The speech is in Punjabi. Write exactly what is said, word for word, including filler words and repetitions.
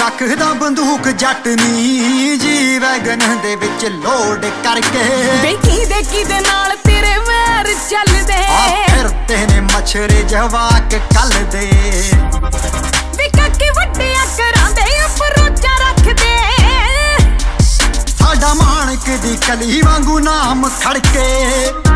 ਰੱਖਦਾ ਬੰਦੂਕ ਜੱਟ ਨੀ ਜੀ ਵੈਗਨ ਦੇ ਵਿੱਚ ਲੋਡ ਕਰਕੇ। ਵੇਖੀ ਦੇਖੀ ਦੇ ਨਾਲ ਤੇਰੇ ਵੈਰ ਚੱਲਦੇ ਆ ਫਿਰਦੇ ਨੇ ਮਛਰੇ ਜਵਾਕ ਕੱਲਦੇ। ਵੇ ਕਾਕੇ ਵੱਡਿਆ ਕਰਾਂਦੇ ਅਪਰੋਚਾ ਰੱਖਦੇ। ਸਾਡਾ ਮਾਣਕ ਦੀ ਕਲੀ ਵਾਂਗੂ ਨਾਮ ਖੜਕੇ।